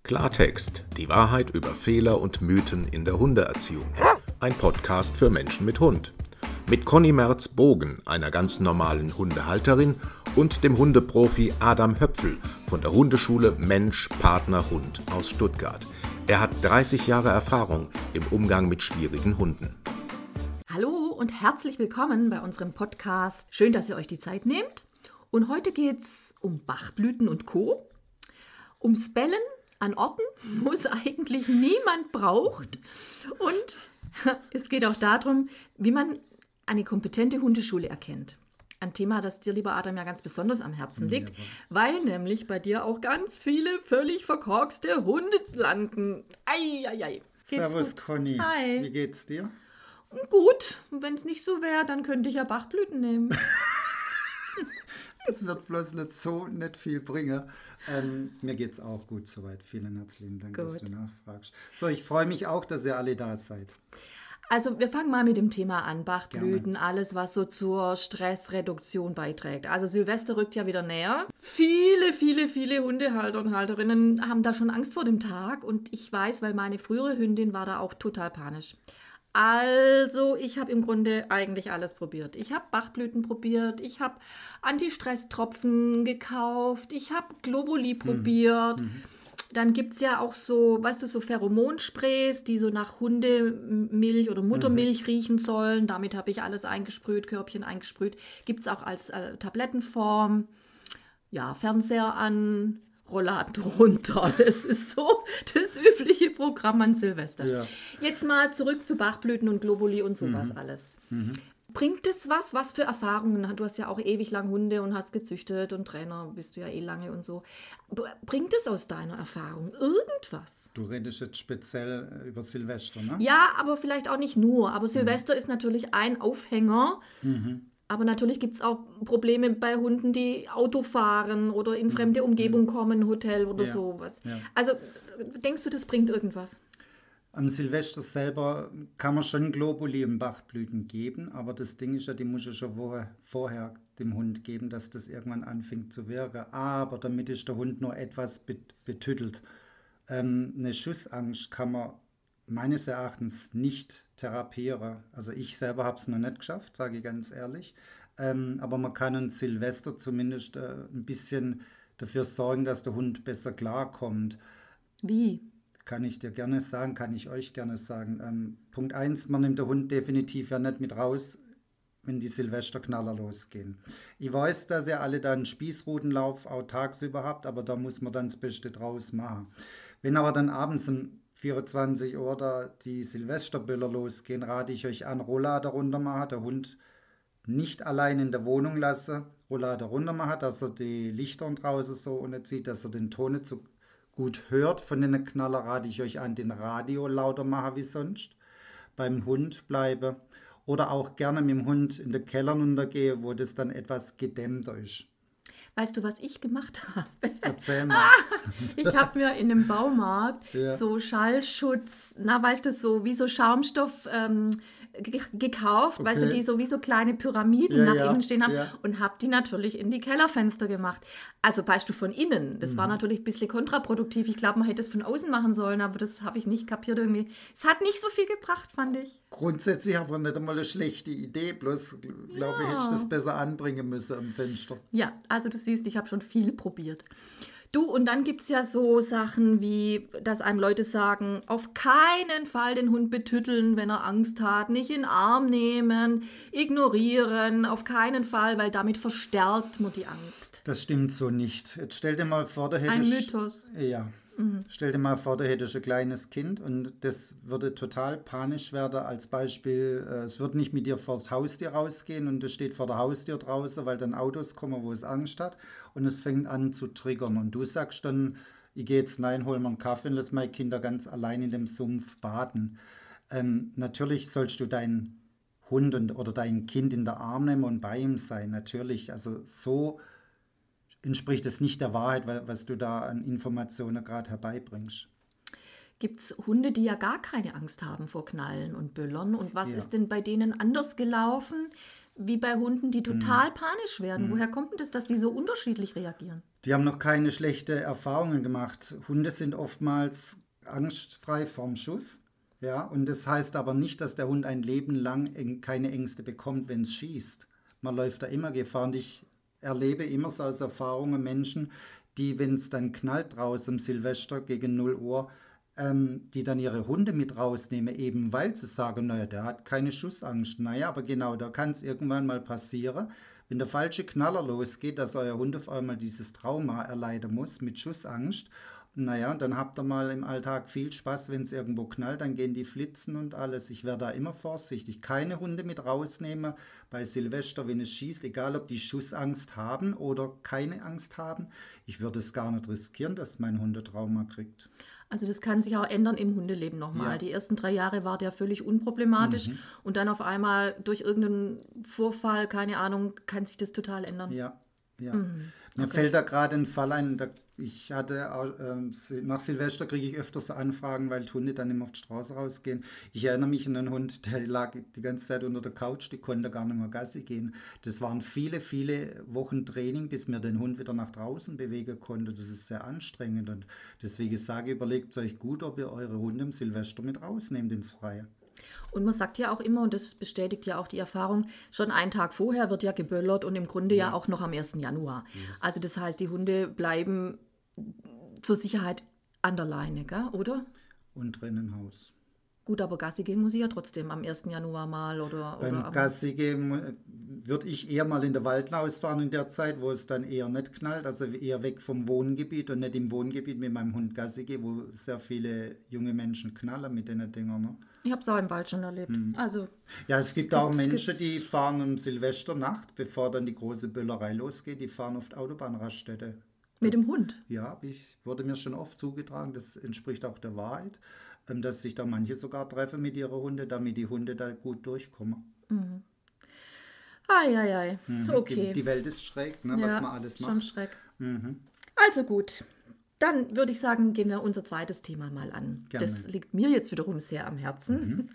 Klartext, die Wahrheit über Fehler und Mythen in der Hundeerziehung. Ein Podcast für Menschen mit Hund. Mit Conny Merz-Bogen, einer ganz normalen Hundehalterin, und dem Hundeprofi Adam Höpfl von der Hundeschule Mensch Partner Hund aus Stuttgart. Er hat 30 Jahre Erfahrung im Umgang mit schwierigen Hunden. Hallo und herzlich willkommen bei unserem Podcast. Schön, dass ihr euch die Zeit nehmt. Und heute geht es um Bachblüten und Co., ums Bellen an Orten, wo es eigentlich niemand braucht. Und es geht auch darum, wie man eine kompetente Hundeschule erkennt. Ein Thema, das dir, lieber Adam, ja ganz besonders am Herzen liegt, weil nämlich bei dir auch ganz viele völlig verkorkste Hunde landen. Ei. Servus, gut? Conny. Hi. Wie geht's dir? Gut, wenn es nicht so wäre, dann könnte ich ja Bachblüten nehmen. Das wird bloß nicht viel bringen. Mir geht's auch gut soweit. Vielen herzlichen Dank, dass du nachfragst. So, ich freue mich auch, dass ihr alle da seid. Also wir fangen mal mit dem Thema an, Bachblüten, Gerne. Alles, was so zur Stressreduktion beiträgt. Also Silvester rückt ja wieder näher. Viele Hundehalter und Halterinnen haben da schon Angst vor dem Tag. Und ich weiß, weil meine frühere Hündin war da auch total panisch. Also, ich habe im Grunde eigentlich alles probiert. Ich habe Bachblüten probiert, ich habe Anti-Stress-Tropfen gekauft, ich habe Globuli probiert. Dann gibt es ja auch so, weißt du, so Pheromonsprays, die so nach Hundemilch oder Muttermilch riechen sollen. Damit habe ich alles eingesprüht, Körbchen eingesprüht. Gibt es auch als Tablettenform. Ja, Fernseher an, Rollator runter. Das ist so das übliche Programm an Silvester. Ja. Jetzt mal zurück zu Bachblüten und Globuli und sowas alles. Bringt es was? Was für Erfahrungen? Du hast ja auch ewig lang Hunde und hast gezüchtet und Trainer bist du ja lange und so. Bringt es aus deiner Erfahrung irgendwas? Du redest jetzt speziell über Silvester, ne? Ja, aber vielleicht auch nicht nur. Aber Silvester ist natürlich ein Aufhänger. Aber natürlich gibt es auch Probleme bei Hunden, die Auto fahren oder in fremde Umgebung kommen, Hotel oder sowas. Ja. Also denkst du, das bringt irgendwas? Am Silvester selber kann man schon Globuli und Bachblüten geben, aber das Ding ist ja, die muss ich schon Woche vorher dem Hund geben, dass das irgendwann anfängt zu wirken. Aber damit ist der Hund nur etwas betüttelt. Eine Schussangst kann man meines Erachtens nicht therapieren. Also ich selber habe es noch nicht geschafft, sage ich ganz ehrlich. Aber man kann an Silvester zumindest ein bisschen dafür sorgen, dass der Hund besser klarkommt. Wie? Kann ich dir gerne sagen, kann ich euch gerne sagen. Punkt 1, man nimmt den Hund definitiv ja nicht mit raus, wenn die Silvesterknaller losgehen. Ich weiß, dass ihr alle da einen Spießrutenlauf auch tagsüber habt, aber da muss man dann das Beste draus machen. Wenn aber dann abends um 24 Uhr da die Silvesterböller losgehen, rate ich euch an, Rollader runter machen, der Hund nicht allein in der Wohnung lassen, Rollader runter machen, dass er die Lichter draußen so unterzieht, dass er den Ton nicht so gut hört. Von den Knaller rate ich euch an, den Radio lauter machen wie sonst, beim Hund bleibe oder auch gerne mit dem Hund in den Keller runtergehe, wo das dann etwas gedämmter ist. Weißt du, was ich gemacht habe? Erzähl mal. Ich habe mir in einem Baumarkt so Schallschutz, weißt du, so wie so Schaumstoff gekauft, weißt du, die so wie so kleine Pyramiden nach innen stehen haben und habe die natürlich in die Kellerfenster gemacht. Also weißt du, von innen. Das war natürlich ein bisschen kontraproduktiv. Ich glaube, man hätte es von außen machen sollen, aber das habe ich nicht kapiert irgendwie. Es hat nicht so viel gebracht, fand ich. Grundsätzlich aber nicht einmal eine schlechte Idee, bloß glaube ich, hätte ich das besser anbringen müssen am Fenster. Ja, also du siehst, ich habe schon viel probiert. Du, und dann gibt es ja so Sachen wie, dass einem Leute sagen, auf keinen Fall den Hund betütteln, wenn er Angst hat, nicht in den Arm nehmen, ignorieren, auf keinen Fall, weil damit verstärkt man die Angst. Das stimmt so nicht. Jetzt stell dir mal vor, da hättest... Ein Mythos. Ja. Stell dir mal vor, da hättest ein kleines Kind und das würde total panisch werden. Als Beispiel, es wird nicht mit dir vor das Haustier rausgehen und es steht vor der Haustür draußen, weil dann Autos kommen, wo es Angst hat und es fängt an zu triggern. Und du sagst dann, ich gehe jetzt rein, hol mir einen Kaffee und lass meine Kinder ganz allein in dem Sumpf baden. Natürlich sollst du deinen Hund oder dein Kind in den Arm nehmen und bei ihm sein. Natürlich, also so entspricht es nicht der Wahrheit, was du da an Informationen gerade herbeibringst. Gibt es Hunde, die ja gar keine Angst haben vor Knallen und Böllern? Und was ist denn bei denen anders gelaufen, wie bei Hunden, die total panisch werden. Woher kommt denn das, dass die so unterschiedlich reagieren? Die haben noch keine schlechten Erfahrungen gemacht. Hunde sind oftmals angstfrei vorm Schuss. Ja, und das heißt aber nicht, dass der Hund ein Leben lang keine Ängste bekommt, wenn es schießt. Man läuft da immer Gefahr. Und ich erlebe immer so aus Erfahrungen Menschen, die, wenn es dann knallt draußen am Silvester gegen 0 Uhr, die dann ihre Hunde mit rausnehmen, eben weil sie sagen, naja, der hat keine Schussangst. Naja, aber genau, da kann es irgendwann mal passieren, wenn der falsche Knaller losgeht, dass euer Hund auf einmal dieses Trauma erleiden muss mit Schussangst. Naja, und dann habt ihr mal im Alltag viel Spaß, wenn es irgendwo knallt, dann gehen die Flitzen und alles. Ich wäre da immer vorsichtig. Keine Hunde mit rausnehmen bei Silvester, wenn es schießt, egal ob die Schussangst haben oder keine Angst haben. Ich würde es gar nicht riskieren, dass mein Hund Trauma kriegt. Also das kann sich auch ändern im Hundeleben nochmal. Ja. Die ersten 3 Jahre war der völlig unproblematisch und dann auf einmal durch irgendeinen Vorfall, keine Ahnung, kann sich das total ändern. Ja. Mir fällt da gerade ein Fall ein, ich hatte nach Silvester kriege ich öfters Anfragen, weil die Hunde dann immer auf die Straße rausgehen. Ich erinnere mich an einen Hund, der lag die ganze Zeit unter der Couch, die konnte gar nicht mehr Gassi gehen. Das waren viele, viele Wochen Training, bis mir den Hund wieder nach draußen bewegen konnte. Das ist sehr anstrengend und deswegen sage ich, überlegt euch gut, ob ihr eure Hunde im Silvester mit rausnehmt ins Freie. Und man sagt ja auch immer, und das bestätigt ja auch die Erfahrung, schon einen Tag vorher wird ja geböllert und im Grunde ja auch noch am 1. Januar. Yes. Also das heißt, die Hunde bleiben zur Sicherheit an der Leine, gell? Oder? Und drin im Haus. Gut, aber Gassi gehen muss ich ja trotzdem am 1. Januar mal Beim Gassi gehen würde ich eher mal in der Waldlaus fahren in der Zeit, wo es dann eher nicht knallt, also eher weg vom Wohngebiet und nicht im Wohngebiet mit meinem Hund Gassi gehen, wo sehr viele junge Menschen knallen mit den Dingern. Ne? Ich habe es auch im Wald schon erlebt. Also, ja, es gibt auch Menschen, die fahren um Silvesternacht, bevor dann die große Böllerei losgeht, die fahren oft Autobahnraststätte. Mit dem Hund? Ja, wurde mir schon oft zugetragen, das entspricht auch der Wahrheit, dass sich da manche sogar treffen mit ihren Hunden, damit die Hunde da gut durchkommen. Ei. Okay. Die Welt ist schräg, ne, was man alles macht. Schon schräg. Also gut, dann würde ich sagen, gehen wir unser zweites Thema mal an. Gerne. Das liegt mir jetzt wiederum sehr am Herzen.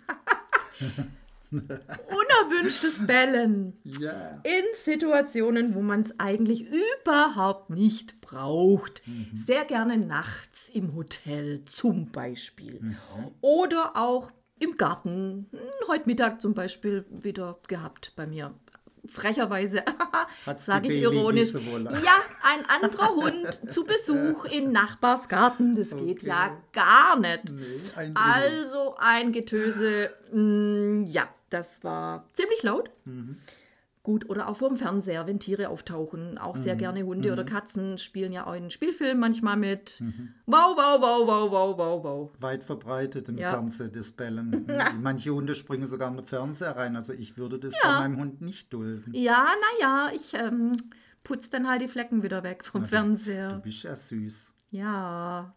Unerwünschtes Bellen in Situationen, wo man es eigentlich überhaupt nicht braucht. Sehr gerne nachts im Hotel zum Beispiel. Oder auch im Garten. Heute Mittag zum Beispiel wieder gehabt bei mir. Frecherweise, sage ich ironisch. Ja, ein anderer Hund zu Besuch im Nachbarsgarten, das geht ja gar nicht. Nee, also ein Getöse, das war ziemlich laut. Gut, oder auch vor dem Fernseher, wenn Tiere auftauchen. Auch sehr gerne Hunde oder Katzen spielen ja auch in Filmen manchmal mit. Wow, wow, wow, wow, wow, wow, wow. Weit verbreitet im Fernsehen, das Bellen. Manche Hunde springen sogar in den Fernseher rein. Also ich würde das bei meinem Hund nicht dulden. Ja, ich putze dann halt die Flecken wieder weg vom Fernseher. Du bist ja süß. Ja.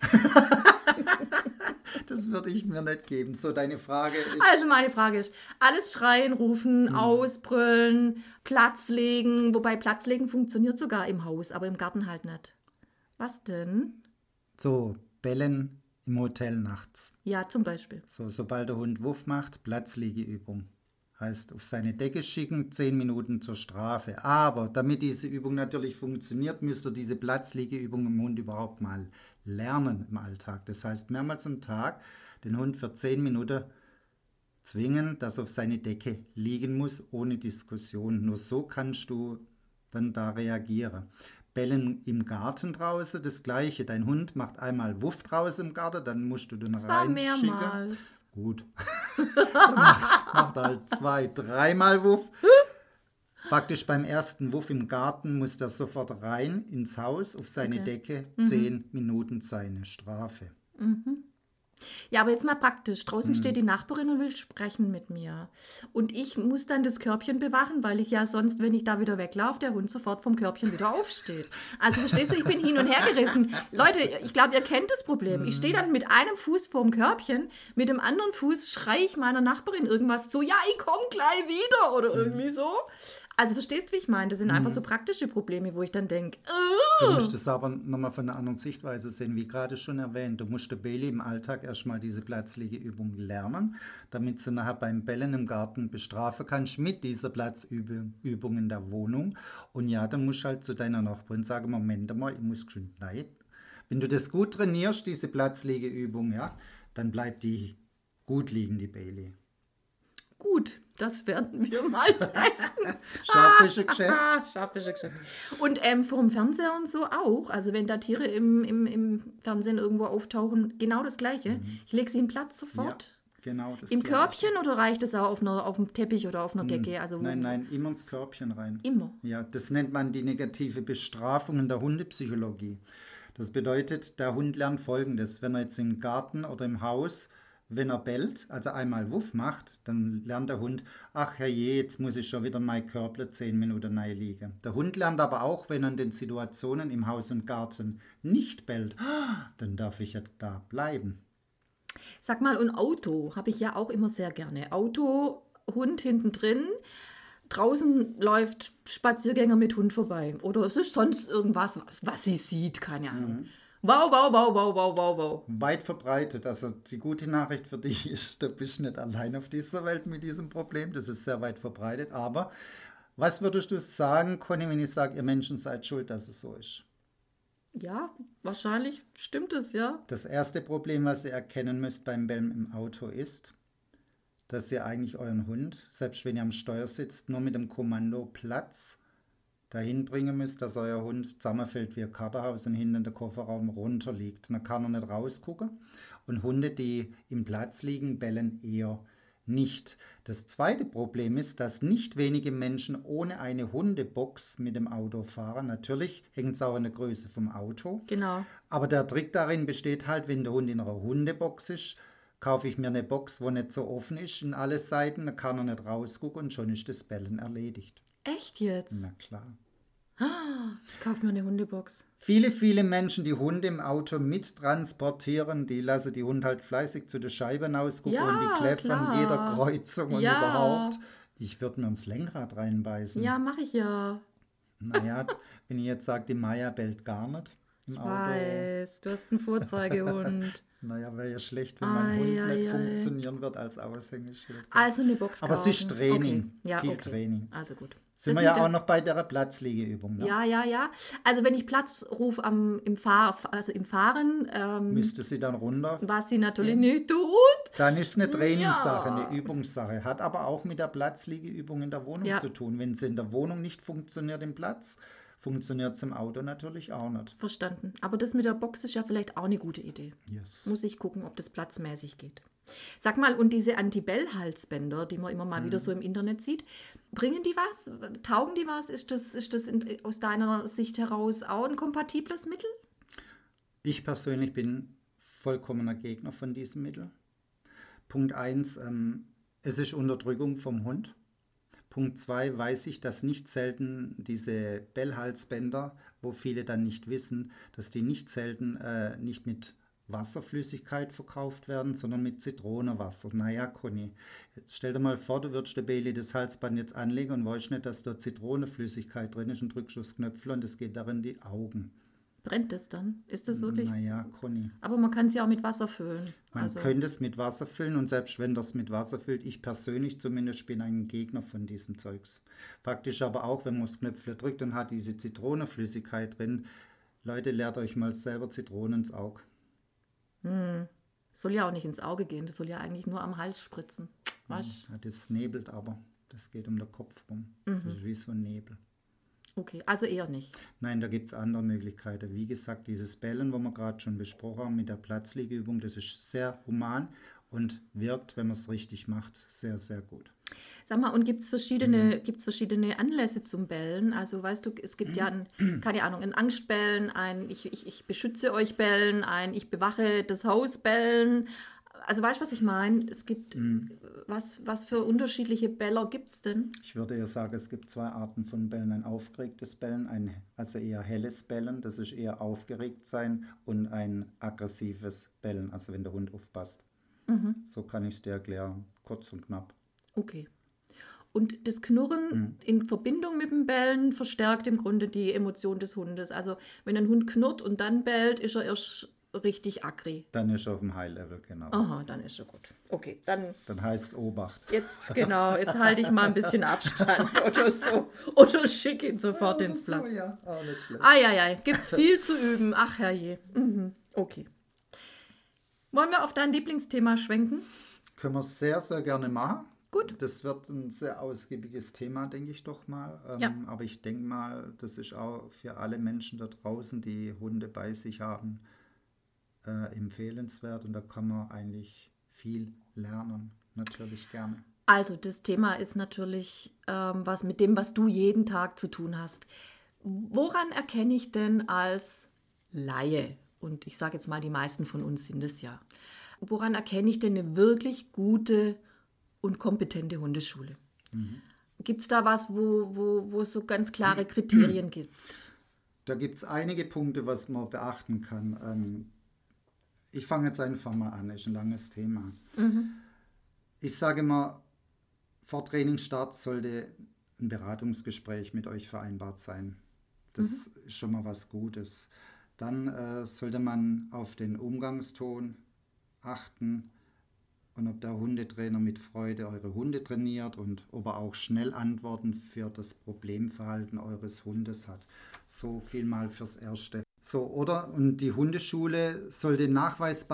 Das würde ich mir nicht geben. So, deine Frage ist... Also meine Frage ist, alles schreien, rufen, ausbrüllen, Platz legen. Wobei Platz legen funktioniert sogar im Haus, aber im Garten halt nicht. Was denn? So, bellen im Hotel nachts. Ja, zum Beispiel. So, sobald der Hund Wuff macht, Platzlegeübung. Heißt, auf seine Decke schicken, 10 Minuten zur Strafe. Aber damit diese Übung natürlich funktioniert, müsst ihr diese Platzlegeübung im Hund überhaupt mal lernen im Alltag. Das heißt, mehrmals am Tag den Hund für 10 Minuten zwingen, dass er auf seine Decke liegen muss, ohne Diskussion. Nur so kannst du dann da reagieren. Bellen im Garten draußen, das Gleiche. Dein Hund macht einmal Wuff draußen im Garten, dann musst du den reinschicken. Mehrmals. Gut. macht halt 2, 3-mal Wuff. Praktisch beim ersten Wuff im Garten muss der sofort rein ins Haus, auf seine Decke, 10 Minuten seine Strafe. Ja, aber jetzt mal praktisch. Draußen steht die Nachbarin und will sprechen mit mir. Und ich muss dann das Körbchen bewachen, weil ich ja sonst, wenn ich da wieder weglaufe, der Hund sofort vom Körbchen wieder aufsteht. Also verstehst du, ich bin hin und her gerissen. Leute, ich glaube, ihr kennt das Problem. Ich stehe dann mit einem Fuß vorm Körbchen, mit dem anderen Fuß schreie ich meiner Nachbarin irgendwas zu. Ja, ich komme gleich wieder oder irgendwie so. Also verstehst du, wie ich meine? Das sind einfach so praktische Probleme, wo ich dann denke, Du musst es aber nochmal von einer anderen Sichtweise sehen, wie gerade schon erwähnt. Du musst der Bailey im Alltag erstmal diese Platzliegeübung lernen, damit sie nachher beim Bällen im Garten bestrafen kannst mit dieser Platzübung in der Wohnung. Und ja, dann musst du halt zu deiner Nachbarin sagen, Moment mal, ich muss geschwind nein. Wenn du das gut trainierst, diese Platzliegeübung, ja, dann bleibt die gut liegen, die Bailey. gut, das werden wir mal testen. Scharfische-Geschäft. Scharfische-Geschäft. Und vor dem Fernseher und so auch. Also wenn da Tiere im Fernsehen irgendwo auftauchen, genau das Gleiche. Ich lege sie im Platz sofort. Ja, genau das Im Gleiche. Körbchen oder reicht es auch auf dem Teppich oder auf einer Decke? Also Nein, immer ins Körbchen rein. Immer. Ja, das nennt man die negative Bestrafung in der Hundepsychologie. Das bedeutet, der Hund lernt Folgendes. Wenn er jetzt im Garten oder im Haus, wenn er bellt, also einmal Wuff macht, dann lernt der Hund, ach herrje, jetzt muss ich schon wieder mein Körble 10 Minuten neu liegen. Der Hund lernt aber auch, wenn er in den Situationen im Haus und Garten nicht bellt, dann darf ich ja da bleiben. Sag mal, und Auto habe ich ja auch immer sehr gerne. Auto, Hund hinten drin. Draußen läuft Spaziergänger mit Hund vorbei. Oder es ist sonst irgendwas, was sie sieht, keine Ahnung. Wow, wow, wow, wow, wow, wow, wow. Weit verbreitet. Also die gute Nachricht für dich ist, du bist nicht allein auf dieser Welt mit diesem Problem. Das ist sehr weit verbreitet. Aber was würdest du sagen, Conny, wenn ich sage, ihr Menschen seid schuld, dass es so ist? Ja, wahrscheinlich stimmt es, ja. Das erste Problem, was ihr erkennen müsst beim Bellen im Auto ist, dass ihr eigentlich euren Hund, selbst wenn ihr am Steuer sitzt, nur mit dem Kommando Platz dahin bringen müsst, dass euer Hund zusammenfällt wie ein Katerhaus und hinten in der Kofferraum runterliegt. Dann kann er nicht rausgucken. Und Hunde, die im Platz liegen, bellen eher nicht. Das zweite Problem ist, dass nicht wenige Menschen ohne eine Hundebox mit dem Auto fahren. Natürlich hängt es auch an der Größe vom Auto. Genau. Aber der Trick darin besteht halt, wenn der Hund in einer Hundebox ist, kaufe ich mir eine Box, wo nicht so offen ist in alle Seiten, dann kann er nicht rausgucken und schon ist das Bellen erledigt. Echt jetzt? Na klar. Ich kaufe mir eine Hundebox. Viele Menschen, die Hunde im Auto mittransportieren, die lassen die Hunde halt fleißig zu den Scheiben ausgucken Ja, und die kläffern klar. jeder Kreuzung und Ja. überhaupt. Ich würde mir ins Lenkrad reinbeißen. Ja, mache ich ja. Naja, wenn ich jetzt sage, die Maya bellt gar nicht im Ich Auto. weiß, du hast einen Vorzeigehund. Naja, wäre ja schlecht, wenn mein Hund Ei, nicht ei, ei. funktionieren wird als Aushängeschild. Also eine Box Aber es ist kaufen. Training, Okay. Ja, viel okay. Training. Also gut. Sind Das wir mit ja der- auch noch bei der Platzliegeübung. Ne? Ja. Also wenn ich Platz rufe im Fahren, Müsste sie dann runter. was sie natürlich nicht tut. Dann ist es eine Trainingssache, Ja. eine Übungssache. Hat aber auch mit der Platzliegeübung in der Wohnung Ja. zu tun. Wenn sie in der Wohnung nicht funktioniert im Platz, funktioniert es im Auto natürlich auch nicht. Verstanden. Aber das mit der Box ist ja vielleicht auch eine gute Idee. Yes. Muss ich gucken, ob das platzmäßig geht. Sag mal, und diese Anti-Bell-Halsbänder, die man immer mal wieder so im Internet sieht, bringen die was? Taugen die was? Ist das aus deiner Sicht heraus auch ein kompatibles Mittel? Ich persönlich bin vollkommener Gegner von diesem Mittel. Punkt 1, es ist Unterdrückung vom Hund. Punkt 2, weiß ich, dass nicht selten diese Bellhalsbänder, wo viele dann nicht wissen, dass die nicht selten nicht mit Wasserflüssigkeit verkauft werden, sondern mit Zitronenwasser. Naja, Conny, stell dir mal vor, du würdest der Bailey das Halsband jetzt anlegen und weißt nicht, dass da Zitronenflüssigkeit drin ist und drückst aufs Knöpfchen und es geht darin die Augen. Brennt das dann? Ist das wirklich? Naja, Conny. Aber man kann es ja auch mit Wasser füllen. Man Also, könnte es mit Wasser füllen und selbst wenn das mit Wasser füllt, ich persönlich zumindest bin ein Gegner von diesem Zeugs. Faktisch aber auch, wenn man das Knöpfchen drückt und hat diese Zitronenflüssigkeit drin, Leute, lehrt euch mal selber Zitronen ins Auge. soll ja auch nicht ins Auge gehen. Das soll ja eigentlich nur am Hals spritzen. Weißt du? Ja, das nebelt aber, das geht um den Kopf rum. Das ist wie so ein Nebel. Okay, also eher nicht. Nein, da gibt es andere Möglichkeiten. Wie gesagt, dieses Bellen, wo wir gerade schon besprochen haben mit der Platzliegeübung, das ist sehr human und wirkt, wenn man es richtig macht, sehr, sehr gut. Sag mal, und gibt's verschiedene Anlässe zum Bellen? Also weißt du, es gibt ja keine Ahnung, ein Angstbellen, ein ich beschütze euch Bellen, ein ich bewache das Haus Bellen. Also weißt du, was ich meine? Es gibt, was für unterschiedliche Beller gibt es denn? Ich würde eher sagen, es gibt zwei Arten von Bellen. Ein aufgeregtes Bellen, also eher helles Bellen, das ist eher aufgeregt sein, und ein aggressives Bellen, also wenn der Hund aufpasst. So kann ich es dir erklären, kurz und knapp. Okay. Und das Knurren in Verbindung mit dem Bellen verstärkt im Grunde die Emotion des Hundes. Also wenn ein Hund knurrt und dann bellt, ist er erst richtig aggri. Dann ist er auf dem High-Level, genau. Aha, dann ist er gut. Okay, dann heißt es Obacht. jetzt halte ich mal ein bisschen Abstand oder so. Oder schicke ihn sofort ins Platz. So, ja. Oh, nicht schlecht. Eieiei, gibt's viel zu üben. Ach herrje. Okay. Wollen wir auf dein Lieblingsthema schwenken? Können wir sehr, sehr gerne machen. Gut. Das wird ein sehr ausgiebiges Thema, denke ich doch mal. Ja. Aber ich denke mal, das ist auch für alle Menschen da draußen, die Hunde bei sich haben, empfehlenswert. Und da kann man eigentlich viel lernen. Natürlich gerne. Also das Thema ist natürlich was mit dem, was du jeden Tag zu tun hast. Woran erkenne ich denn als Laie, und ich sage jetzt mal, die meisten von uns sind es ja, woran erkenne ich denn eine wirklich gute und kompetente Hundeschule? Gibt es da was, wo es so ganz klare Kriterien gibt? Da gibt es einige Punkte, was man beachten kann. Ich fange jetzt einfach mal an, ist ein langes Thema. Ich sage mal, vor Trainingsstart sollte ein Beratungsgespräch mit euch vereinbart sein. Das ist schon mal was Gutes. Dann sollte man auf den Umgangston achten und ob der Hundetrainer mit Freude eure Hunde trainiert und ob er auch schnell Antworten für das Problemverhalten eures Hundes hat. So viel mal fürs Erste. So, und die Hundeschule sollte eine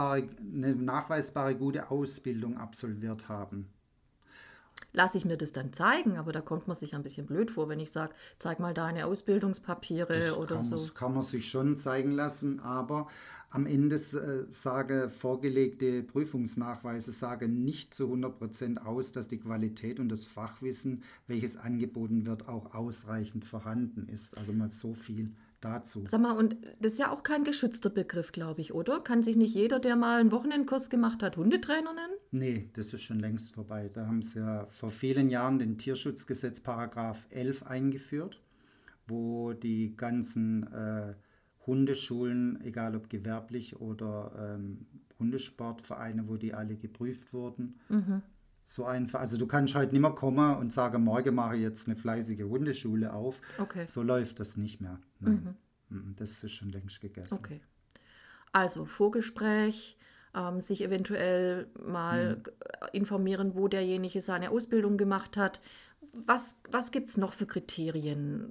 nachweisbare gute Ausbildung absolviert haben. Lasse ich mir das dann zeigen, aber da kommt man sich ein bisschen blöd vor, wenn ich sage, zeig mal deine Ausbildungspapiere oder so. Das kann man sich schon zeigen lassen, aber am Ende vorgelegte Prüfungsnachweise sagen nicht zu 100% aus, dass die Qualität und das Fachwissen, welches angeboten wird, auch ausreichend vorhanden ist. Also mal so viel dazu. Sag mal, und das ist ja auch kein geschützter Begriff, glaube ich, oder? Kann sich nicht jeder, der mal einen Wochenendkurs gemacht hat, Hundetrainer nennen? Nee, das ist schon längst vorbei. Da haben sie ja vor vielen Jahren den Tierschutzgesetz Paragraph 11 eingeführt, wo die ganzen Hundeschulen, egal ob gewerblich oder Hundesportvereine, wo die alle geprüft wurden, so einfach. Also du kannst halt nicht mehr kommen und sagen, morgen mache ich jetzt eine fleißige Hundeschule auf. Okay. So läuft das nicht mehr. Nein. Das ist schon längst gegessen. Okay. Also Vorgespräch, sich eventuell mal informieren, wo derjenige seine Ausbildung gemacht hat. Was gibt es noch für Kriterien?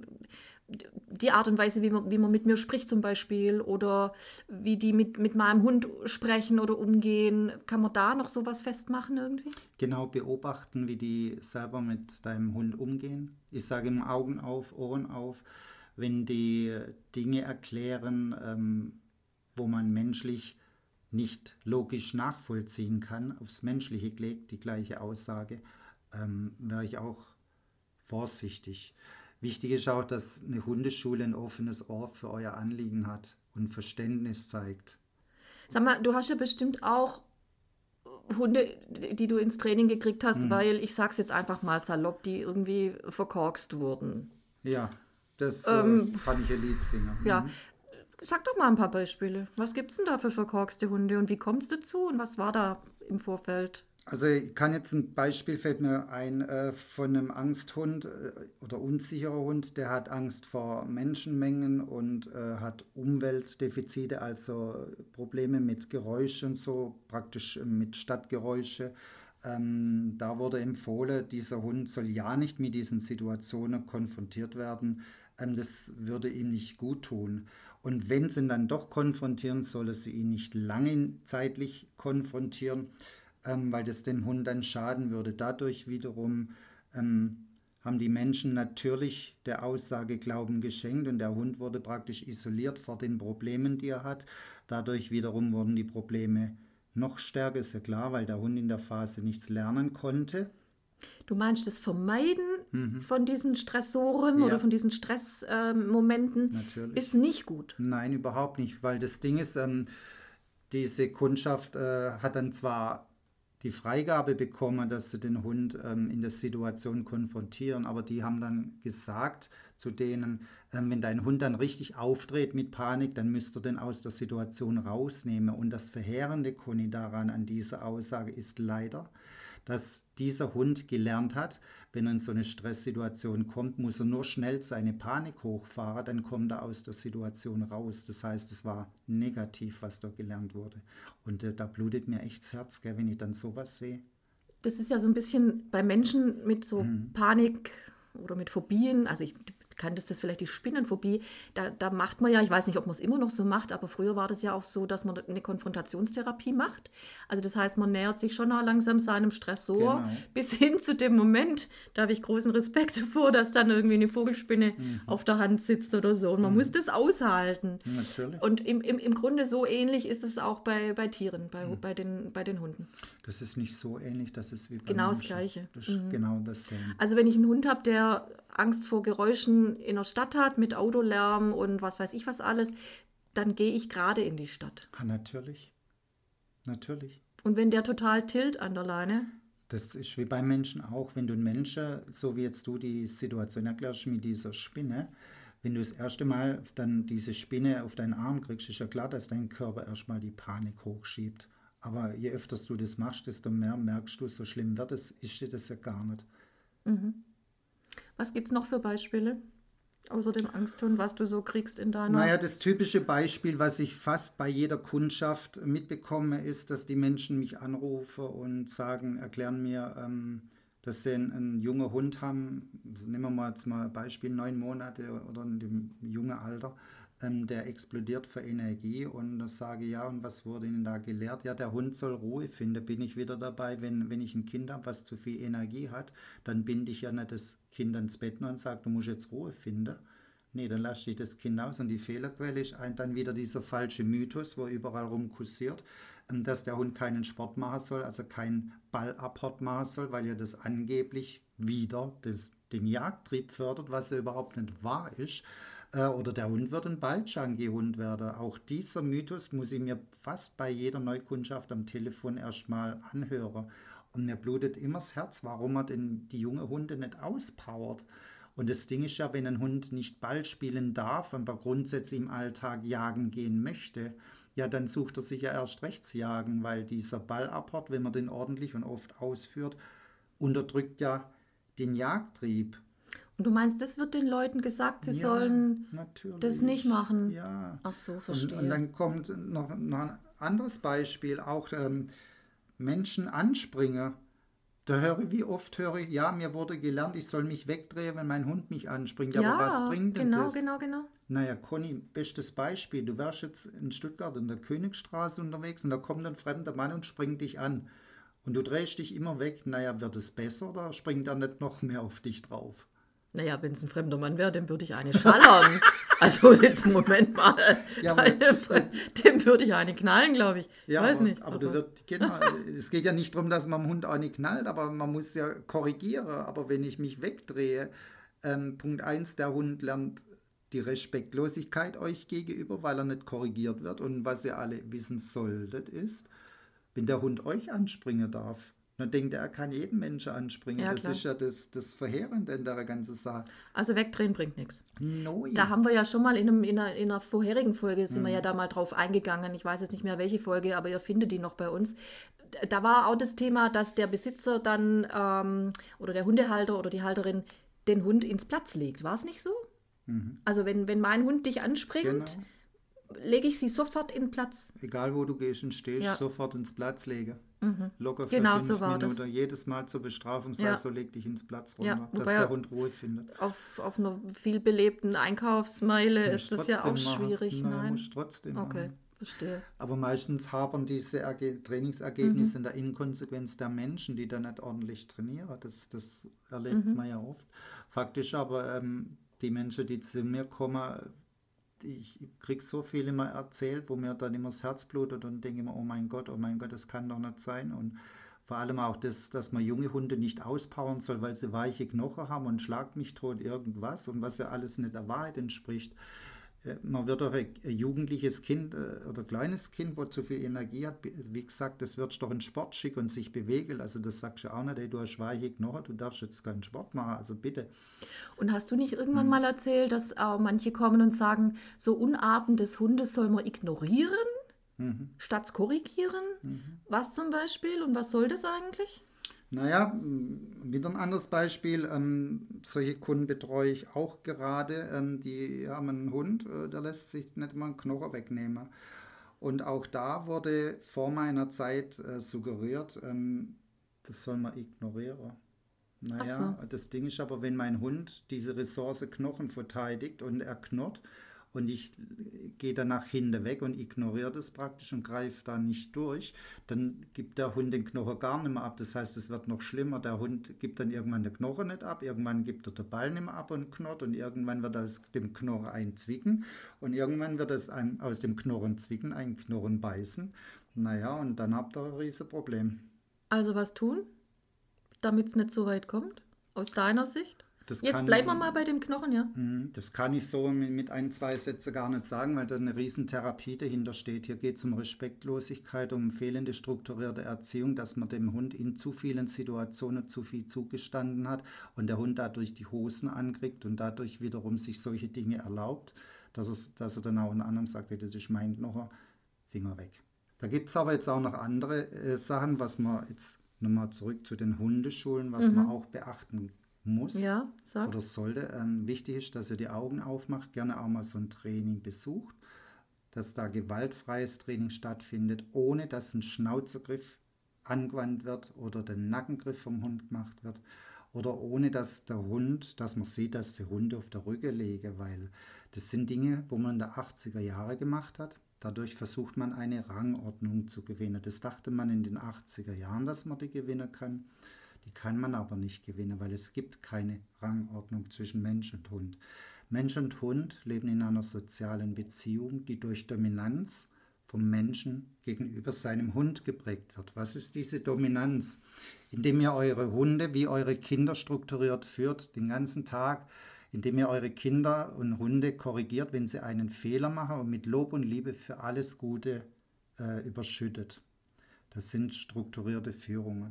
Die Art und Weise, wie man mit mir spricht zum Beispiel oder wie die mit meinem Hund sprechen oder umgehen. Kann man da noch sowas festmachen irgendwie? Genau, beobachten, wie die selber mit deinem Hund umgehen. Ich sage immer Augen auf, Ohren auf. Wenn die Dinge erklären, wo man menschlich nicht logisch nachvollziehen kann, aufs Menschliche gelegt, die gleiche Aussage, wäre ich auch vorsichtig. Wichtig ist auch, dass eine Hundeschule ein offenes Ohr für euer Anliegen hat und Verständnis zeigt. Sag mal, du hast ja bestimmt auch Hunde, die du ins Training gekriegt hast, weil, ich sag's jetzt einfach mal salopp, die irgendwie verkorkst wurden. Ja, das kann ich ein Lied singen. Ja, sag doch mal ein paar Beispiele. Was gibt's denn da für verkorkste Hunde und wie kommst du dazu und was war da im Vorfeld? Also ich kann jetzt ein Beispiel, fällt mir ein, von einem Angsthund oder unsicherer Hund, der hat Angst vor Menschenmengen und hat Umweltdefizite, also Probleme mit Geräuschen, so praktisch mit Stadtgeräusche. Da wurde empfohlen, dieser Hund soll ja nicht mit diesen Situationen konfrontiert werden. Das würde ihm nicht gut tun. Und wenn sie ihn dann doch konfrontieren, soll sie ihn nicht lange zeitlich konfrontieren, weil das dem Hund dann schaden würde. Dadurch wiederum haben die Menschen natürlich der Aussage Glauben geschenkt und der Hund wurde praktisch isoliert vor den Problemen, die er hat. Dadurch wiederum wurden die Probleme noch stärker, ist ja klar, weil der Hund in der Phase nichts lernen konnte. Du meinst das Vermeiden von diesen Stressoren oder von diesen Stressmomenten ist nicht gut? Nein, überhaupt nicht, weil das Ding ist, diese Kundschaft hat dann zwar die Freigabe bekommen, dass sie den Hund in der Situation konfrontieren, aber die haben dann gesagt zu denen, wenn dein Hund dann richtig aufdreht mit Panik, dann müsst ihr den aus der Situation rausnehmen. Und das Verheerende, Conny, daran an dieser Aussage ist leider, dass dieser Hund gelernt hat, wenn er in so eine Stresssituation kommt, muss er nur schnell seine Panik hochfahren, dann kommt er aus der Situation raus. Das heißt, es war negativ, was da gelernt wurde. Und da blutet mir echt das Herz, gell, wenn ich dann sowas sehe. Das ist ja so ein bisschen bei Menschen mit so Panik oder mit Phobien, also ich kanntest das vielleicht die Spinnenphobie, da macht man ja, ich weiß nicht, ob man es immer noch so macht, aber früher war das ja auch so, dass man eine Konfrontationstherapie macht. Also das heißt, man nähert sich schon langsam seinem Stressor bis hin zu dem Moment, da habe ich großen Respekt davor, dass dann irgendwie eine Vogelspinne auf der Hand sitzt oder so. Und man muss das aushalten. Natürlich. Und im Grunde so ähnlich ist es auch bei Tieren, bei den Hunden. Das ist nicht so ähnlich, das ist wie bei Genau Menschen. das Gleiche. Das ist genau dasselbe. Also wenn ich einen Hund habe, der Angst vor Geräuschen in der Stadt hat, mit Autolärm und was weiß ich was alles, dann gehe ich gerade in die Stadt. Ja, natürlich. Natürlich. Und wenn der total tilt an der Leine? Das ist wie beim Menschen auch. Wenn du einen Menschen, so wie jetzt du die Situation erklärst mit dieser Spinne, wenn du das erste Mal dann diese Spinne auf deinen Arm kriegst, ist ja klar, dass dein Körper erstmal die Panik hochschiebt. Aber je öfter du das machst, desto mehr merkst du, so schlimm wird es, ist dir das ja gar nicht. Was gibt es noch für Beispiele, außer dem Angsthund, was du so kriegst in deiner... Naja, das typische Beispiel, was ich fast bei jeder Kundschaft mitbekomme, ist, dass die Menschen mich anrufen und sagen, erklären mir, dass sie einen jungen Hund haben, nehmen wir mal jetzt mal ein Beispiel, 9 Monate oder in dem jungen Alter, der explodiert für Energie und das sage ja, und was wurde Ihnen da gelehrt? Ja, der Hund soll Ruhe finden. Bin ich wieder dabei, wenn ich ein Kind habe, was zu viel Energie hat, dann binde ich ja nicht das Kind ans Bett und sage, du musst jetzt Ruhe finden. Nee, dann lasse ich das Kind aus und die Fehlerquelle ist dann wieder dieser falsche Mythos, wo überall rumkursiert, dass der Hund keinen Sport machen soll, also keinen Ballapport machen soll, weil ja das angeblich wieder den Jagdtrieb fördert, was ja überhaupt nicht wahr ist. Oder der Hund wird ein Balljunkie-Hund werden. Auch dieser Mythos muss ich mir fast bei jeder Neukundschaft am Telefon erstmal anhören. Und mir blutet immer das Herz, warum man denn die jungen Hunde nicht auspowert. Und das Ding ist ja, wenn ein Hund nicht Ball spielen darf, aber grundsätzlich im Alltag jagen gehen möchte, ja, dann sucht er sich ja erst rechts jagen, weil dieser Ballapport, wenn man den ordentlich und oft ausführt, unterdrückt ja den Jagdtrieb. Und du meinst, das wird den Leuten gesagt, sie sollen das nicht machen? Ja. Ach so, verstehe. Und dann kommt noch ein anderes Beispiel, auch Menschen anspringen. Wie oft höre ich, ja, mir wurde gelernt, ich soll mich wegdrehen, wenn mein Hund mich anspringt. Ja, aber was bringt denn das? Genau. Naja, Conny, bestes Beispiel. Du wärst jetzt in Stuttgart in der Königstraße unterwegs und da kommt ein fremder Mann und springt dich an. Und du drehst dich immer weg. Naja, wird es besser oder springt er nicht noch mehr auf dich drauf? Naja, wenn es ein fremder Mann wäre, dem würde ich eine schallern. Also jetzt einen Moment mal. Ja, dem würde ich eine knallen, glaube ich. Ja, weiß nicht. Aber genau, es geht ja nicht darum, dass man dem Hund auch nicht knallt, aber man muss ja korrigieren. Aber wenn ich mich wegdrehe, Punkt 1, der Hund lernt die Respektlosigkeit euch gegenüber, weil er nicht korrigiert wird. Und was ihr alle wissen solltet, ist, wenn der Hund euch anspringen darf, dann denkt er kann jeden Menschen anspringen. Ja, das klar. ist ja das Verheerende in der ganzen Sache. Also wegdrehen bringt nichts. Nein. Da haben wir ja schon mal in einer vorherigen Folge, sind wir ja da mal drauf eingegangen. Ich weiß jetzt nicht mehr, welche Folge, aber ihr findet die noch bei uns. Da war auch das Thema, dass der Besitzer dann oder der Hundehalter oder die Halterin den Hund ins Platz legt. War es nicht so? Also wenn mein Hund dich anspringt, lege ich sie sofort in den Platz. Egal wo du gehst und stehst, sofort ins Platz legen. Locker für Genau, 5 so war Minuten. das. Jedes Mal zur Bestrafung so leg dich ins Platz runter, Ja, dass wobei der Hund Ruhe findet. Auf einer viel belebten Einkaufsmeile ist das ja auch Trotzdem machen. schwierig. Nein, musst trotzdem Okay, machen. verstehe. Aber meistens hapern diese Trainingsergebnisse in der Inkonsequenz der Menschen, die da nicht ordentlich trainieren. Das erlebt man ja oft. Faktisch aber die Menschen, die zu mir kommen, ich kriege so viel immer erzählt, wo mir dann immer das Herz blutet und denke immer, oh mein Gott, das kann doch nicht sein. Und vor allem auch das, dass man junge Hunde nicht auspowern soll, weil sie weiche Knochen haben und schlagt mich tot irgendwas und was ja alles nicht der Wahrheit entspricht. Man wird doch ein jugendliches Kind oder kleines Kind, wo zu viel Energie hat, wie gesagt, das wird doch in Sport schicken und sich bewegen. Also das sagst du auch nicht, ey, du hast weiche Knochen, du darfst jetzt keinen Sport machen, also bitte. Und hast du nicht irgendwann mal erzählt, dass manche kommen und sagen, so Unarten des Hundes soll man ignorieren, statt korrigieren? Was zum Beispiel und was soll das eigentlich? Naja, wieder ein anderes Beispiel. Solche Kunden betreue ich auch gerade. Die haben einen Hund, der lässt sich nicht mal einen Knochen wegnehmen. Und auch da wurde vor meiner Zeit suggeriert, das soll man ignorieren. Ach Naja, so. das Ding ist aber, wenn mein Hund diese Ressource Knochen verteidigt und er knurrt und ich gehe dann nach hinten weg und ignoriere das praktisch und greife da nicht durch, dann gibt der Hund den Knochen gar nicht mehr ab. Das heißt, es wird noch schlimmer. Der Hund gibt dann irgendwann den Knochen nicht ab, irgendwann gibt er den Ball nicht mehr ab und knurrt und irgendwann wird aus dem Knochen ein Zwicken und irgendwann wird aus dem Knochen zwicken, ein Knochen beißen. Naja, und dann habt ihr ein riesen Problem. Also was tun, damit es nicht so weit kommt? Aus deiner Sicht? Das Jetzt kann, bleiben wir mal bei dem Knochen, ja? Das kann ich so mit ein, zwei Sätzen gar nicht sagen, weil da eine Riesentherapie dahinter steht. Hier geht es um Respektlosigkeit, um fehlende strukturierte Erziehung, dass man dem Hund in zu vielen Situationen zu viel zugestanden hat und der Hund dadurch die Hosen ankriegt und dadurch wiederum sich solche Dinge erlaubt, dass er dann auch in anderem sagt, das ist mein Knochen, Finger weg. Da gibt es aber jetzt auch noch andere Sachen, was man jetzt nochmal zurück zu den Hundeschulen, was man auch beachten muss Ja, sag. oder sollte. Wichtig ist, dass ihr die Augen aufmacht, gerne auch mal so ein Training besucht, dass da gewaltfreies Training stattfindet, ohne dass ein Schnauzergriff angewandt wird oder der Nackengriff vom Hund gemacht wird oder ohne dass man sieht, dass die Hunde auf der Rücken legen, weil das sind Dinge, wo man in der 80er Jahre gemacht hat. Dadurch versucht man eine Rangordnung zu gewinnen. Das dachte man in den 80er Jahren, dass man die gewinnen kann. Die kann man aber nicht gewinnen, weil es gibt keine Rangordnung zwischen Mensch und Hund. Mensch und Hund leben in einer sozialen Beziehung, die durch Dominanz vom Menschen gegenüber seinem Hund geprägt wird. Was ist diese Dominanz? Indem ihr eure Hunde wie eure Kinder strukturiert führt, den ganzen Tag, indem ihr eure Kinder und Hunde korrigiert, wenn sie einen Fehler machen und mit Lob und Liebe für alles Gute überschüttet. Das sind strukturierte Führungen.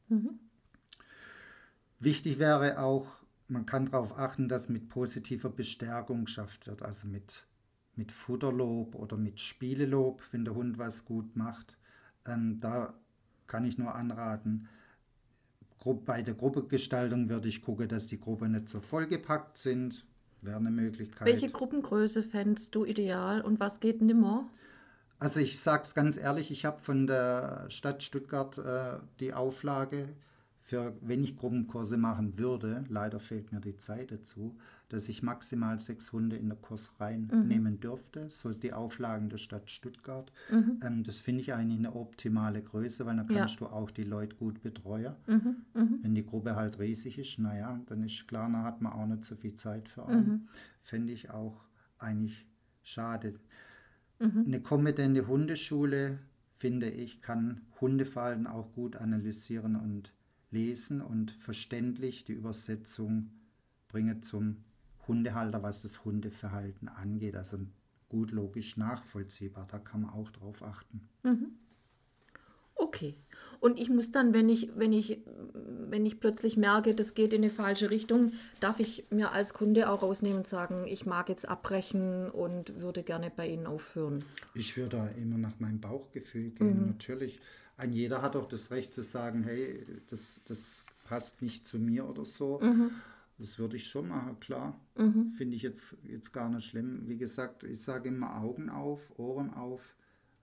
Wichtig wäre auch, man kann darauf achten, dass mit positiver Bestärkung geschafft wird, also mit Futterlob oder mit Spielelob, wenn der Hund was gut macht. Da kann ich nur anraten, bei der Gruppengestaltung würde ich gucken, dass die Gruppen nicht so vollgepackt sind. Wäre eine Möglichkeit. Welche Gruppengröße fändest du ideal und was geht nimmer? Also ich sage es ganz ehrlich, ich habe von der Stadt Stuttgart die Auflage, wenn ich Gruppenkurse machen würde, leider fehlt mir die Zeit dazu, dass ich maximal 6 Hunde in den Kurs reinnehmen dürfte. So die Auflagen der Stadt Stuttgart. Das finde ich eigentlich eine optimale Größe, weil dann kannst du auch die Leute gut betreuen. Wenn die Gruppe halt riesig ist, naja, dann ist klar, dann hat man auch nicht so viel Zeit für einen. Fände ich auch eigentlich schade. Eine kompetente Hundeschule, finde ich, kann Hundeverhalten auch gut analysieren und lesen und verständlich die Übersetzung bringen zum Hundehalter, was das Hundeverhalten angeht. Also gut logisch nachvollziehbar, da kann man auch drauf achten. Okay. Und ich muss dann, wenn ich plötzlich merke, das geht in eine falsche Richtung, darf ich mir als Kunde auch rausnehmen und sagen, ich mag jetzt abbrechen und würde gerne bei Ihnen aufhören. Ich würde da immer nach meinem Bauchgefühl gehen. Natürlich, ein jeder hat auch das Recht zu sagen, hey, das passt nicht zu mir oder so. Das würde ich schon machen, klar. Finde ich jetzt gar nicht schlimm. Wie gesagt, ich sage immer Augen auf, Ohren auf.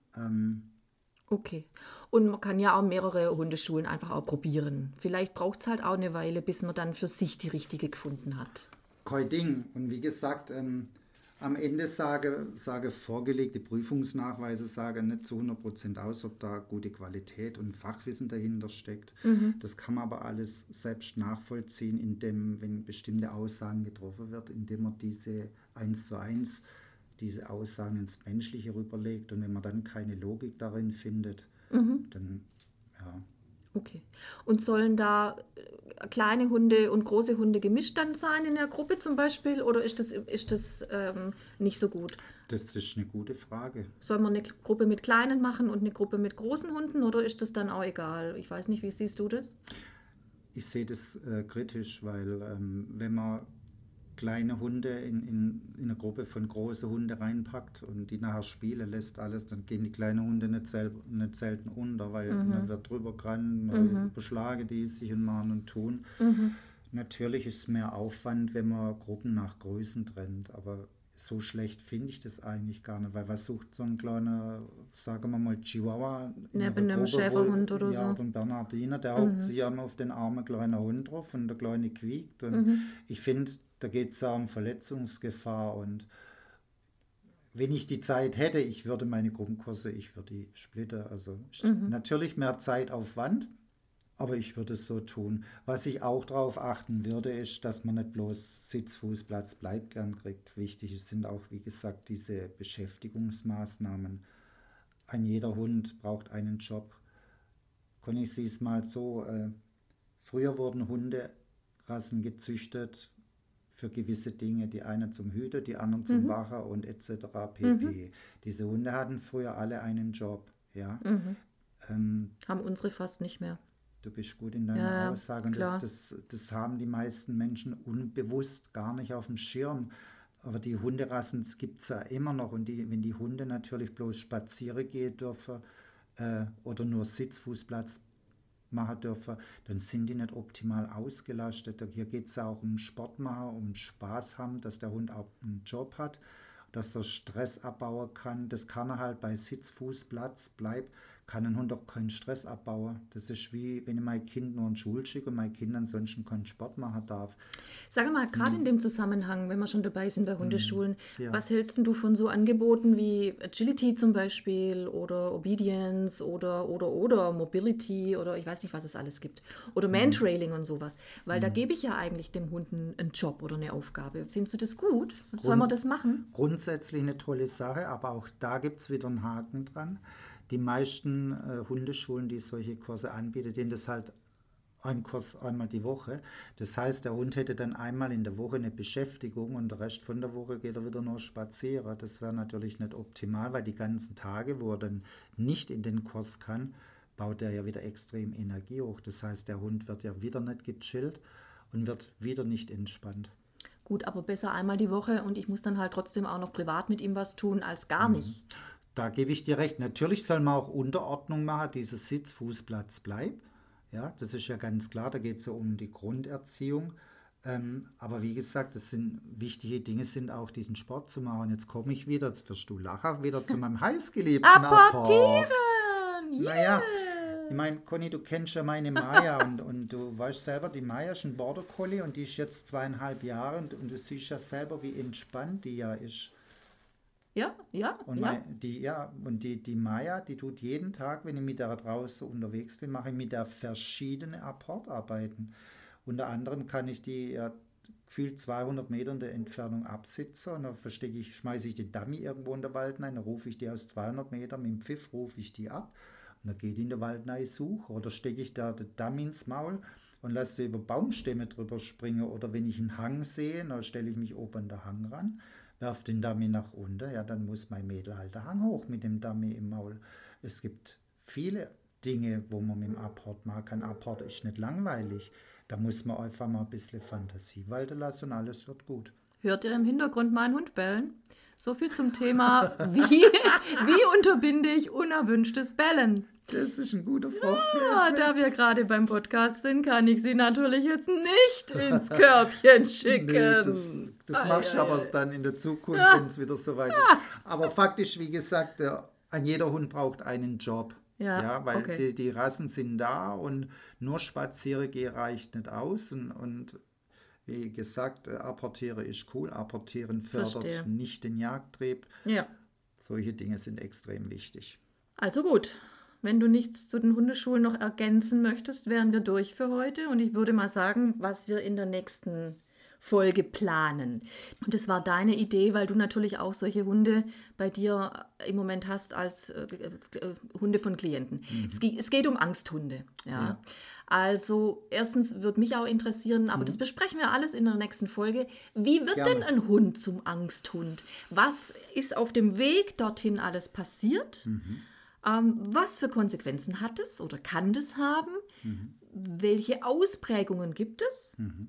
Okay. Und man kann ja auch mehrere Hundeschulen einfach auch probieren. Vielleicht braucht es halt auch eine Weile, bis man dann für sich die richtige gefunden hat. Kein Ding. Und wie gesagt, am Ende sage vorgelegte Prüfungsnachweise sagen nicht zu 100% aus, ob da gute Qualität und Fachwissen dahinter steckt. Das kann man aber alles selbst nachvollziehen, wenn bestimmte Aussagen getroffen wird, indem man diese 1:1 diese Aussagen ins Menschliche rüberlegt und wenn man dann keine Logik darin findet, dann ja. Okay. Und sollen da kleine Hunde und große Hunde gemischt dann sein in der Gruppe zum Beispiel oder ist das nicht so gut? Das ist eine gute Frage. Soll man eine Gruppe mit kleinen machen und eine Gruppe mit großen Hunden oder ist das dann auch egal? Ich weiß nicht, wie siehst du das? Ich sehe das kritisch, weil wenn man kleine Hunde in eine Gruppe von großen Hunden reinpackt und die nachher spielen lässt, alles, dann gehen die kleinen Hunde nicht selten unter, weil man wird drüber rennen, beschlagen die sich und machen und tun. Natürlich ist es mehr Aufwand, wenn man Gruppen nach Größen trennt, aber so schlecht finde ich das eigentlich gar nicht, weil was sucht so ein kleiner, sagen wir mal, Chihuahua Neben einem Schäferhund oder so. Ja, oder ein Bernardiner, der hockt sich einmal auf den armen kleinen Hund drauf und der Kleine quiekt. Und ich finde, da geht es ja um Verletzungsgefahr und wenn ich die Zeit hätte, ich würde meine Gruppenkurse, ich würde die splitten. Also natürlich mehr Zeitaufwand, aber ich würde es so tun. Was ich auch darauf achten würde, ist, dass man nicht bloß Sitz, Fuß, Platz, Bleibgern kriegt. Wichtig sind auch, wie gesagt, diese Beschäftigungsmaßnahmen. Ein jeder Hund braucht einen Job. Conny, ich sehe es mal so, früher wurden Hunderassen gezüchtet für gewisse Dinge. Die einen zum Hüter, die anderen zum Wacher und etc. pp. Diese Hunde hatten früher alle einen Job. Ja? Haben unsere fast nicht mehr. Du bist gut in deiner Aussage. Und das haben die meisten Menschen unbewusst gar nicht auf dem Schirm. Aber die Hunderassen gibt es ja immer noch. Und wenn die Hunde natürlich bloß spazieren gehen dürfen oder nur Sitzfußplatz machen dürfen, dann sind die nicht optimal ausgelastet. Hier geht es ja auch um Sport machen, um Spaß haben, dass der Hund auch einen Job hat, dass er Stress abbauen kann. Das kann er halt bei Sitzfußplatz bleibt. Kann ein Hund auch keinen Stress abbauen. Das ist wie, wenn ich mein Kind nur in die Schule schicke und mein Kind ansonsten keinen Sport machen darf. Sag mal, gerade in dem Zusammenhang, wenn wir schon dabei sind bei Hundeschulen, was hältst du von so Angeboten wie Agility zum Beispiel oder Obedience oder Mobility oder ich weiß nicht, was es alles gibt. Oder Mantrailing und sowas. Weil da gebe ich ja eigentlich dem Hund einen Job oder eine Aufgabe. Findest du das gut? Sollen wir das machen? Grundsätzlich eine tolle Sache, aber auch da gibt es wieder einen Haken dran. Die meisten Hundeschulen, die solche Kurse anbieten, denen das halt ein Kurs einmal die Woche. Das heißt, der Hund hätte dann einmal in der Woche eine Beschäftigung und der Rest von der Woche geht er wieder nur spazieren. Das wäre natürlich nicht optimal, weil die ganzen Tage, wo er dann nicht in den Kurs kann, baut er ja wieder extrem Energie hoch. Das heißt, der Hund wird ja wieder nicht gechillt und wird wieder nicht entspannt. Gut, aber besser einmal die Woche und ich muss dann halt trotzdem auch noch privat mit ihm was tun, als gar nicht. Da gebe ich dir recht. Natürlich soll man auch Unterordnung machen, dieses Sitz, Fuß, Platz, Bleib. Ja, das ist ja ganz klar, da geht es ja um die Grunderziehung. Aber wie gesagt, das sind wichtige Dinge, sind auch diesen Sport zu machen. Jetzt komme ich wieder, jetzt wirst du lachen, wieder zu meinem heißgeliebten Apportieren! Yeah. Naja, ich meine, Conny, du kennst ja meine Maya und du weißt selber, die Maya ist ein Border Collie und die ist jetzt 2,5 Jahre und du siehst ja selber, wie entspannt die ja ist. Die Maya, die tut jeden Tag, wenn ich mit der draußen unterwegs bin, mache ich mit der verschiedene Apportarbeiten. Unter anderem kann ich die gefühlt 200 Meter in der Entfernung absitzen und dann schmeiße ich den Dummy irgendwo in der Wald rein, dann rufe ich die aus 200 Metern, mit dem Pfiff rufe ich die ab und dann geht die in der Wald rein suchen oder stecke ich da den Dummy ins Maul und lasse sie über Baumstämme drüber springen oder wenn ich einen Hang sehe, dann stelle ich mich oben an den Hang ran, werf den Dummy nach unten, ja, dann muss mein Mädel halt den Hang hoch mit dem Dummy im Maul. Es gibt viele Dinge, wo man mit dem Apport machen kann. Apport ist nicht langweilig. Da muss man einfach mal ein bisschen Fantasie walten lassen und alles wird gut. Hört ihr im Hintergrund meinen Hund bellen? So viel zum Thema, wie unterbinde ich unerwünschtes Bellen? Das ist ein guter Vorfeld. Ja, da wir gerade beim Podcast sind, kann ich sie natürlich jetzt nicht ins Körbchen schicken. Nee, das machst du aber dann in der Zukunft, wenn es wieder soweit ist. Aber faktisch, wie gesagt, ein jeder Hund braucht einen Job. Ja, weil die Rassen sind da und nur spazieren gehen reicht nicht aus. Und wie gesagt, Apportieren ist cool. Apportieren fördert nicht den Jagdtrieb. Ja. Solche Dinge sind extrem wichtig. Also gut. Wenn du nichts zu den Hundeschulen noch ergänzen möchtest, wären wir durch für heute. Und ich würde mal sagen, was wir in der nächsten Folge planen. Und das war deine Idee, weil du natürlich auch solche Hunde bei dir im Moment hast als Hunde von Klienten. Es geht um Angsthunde. Ja. Also erstens würde mich auch interessieren, aber das besprechen wir alles in der nächsten Folge. Wie wird denn ein Hund zum Angsthund? Was ist auf dem Weg dorthin alles passiert? Was für Konsequenzen hat es oder kann das haben? Welche Ausprägungen gibt es?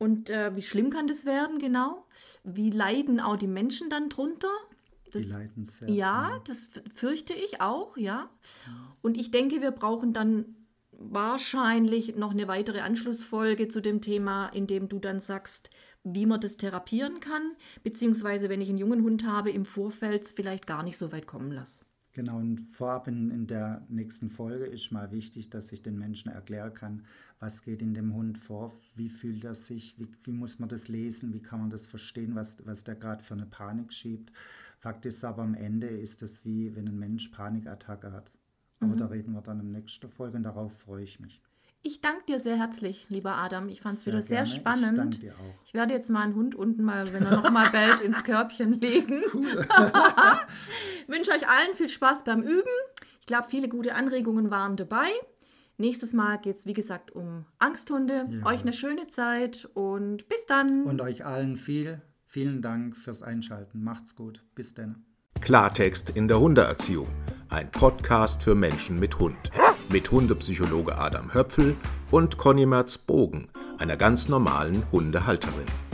Und wie schlimm kann das werden, genau? Wie leiden auch die Menschen dann drunter? Die leiden sehr. Ja, das fürchte ich auch, ja. Und ich denke, wir brauchen dann wahrscheinlich noch eine weitere Anschlussfolge zu dem Thema, in dem du dann sagst, wie man das therapieren kann, beziehungsweise wenn ich einen jungen Hund habe, im Vorfeld vielleicht gar nicht so weit kommen lasse. Genau, und vorab in der nächsten Folge ist mal wichtig, dass ich den Menschen erklären kann, was geht in dem Hund vor, wie fühlt er sich, wie muss man das lesen, wie kann man das verstehen, was der gerade für eine Panik schiebt. Fakt ist aber, am Ende ist es wie, wenn ein Mensch Panikattacke hat. Aber da reden wir dann in der nächsten Folge und darauf freue ich mich. Ich danke dir sehr herzlich, lieber Adam. Ich fand es wieder Sehr sehr gerne. spannend. Ich danke dir auch. Ich werde jetzt mal einen Hund unten mal, wenn er noch mal bellt, ins Körbchen legen. Cool. Wünsche euch allen viel Spaß beim Üben. Ich glaube, viele gute Anregungen waren dabei. Nächstes Mal geht es, wie gesagt, um Angsthunde. Ja. Euch eine schöne Zeit und bis dann. Und euch allen vielen Dank fürs Einschalten. Macht's gut. Bis dann. Klartext in der Hundeerziehung. Ein Podcast für Menschen mit Hund. Mit Hundepsychologe Adam Höpfel und Conny Merz-Bogen, einer ganz normalen Hundehalterin.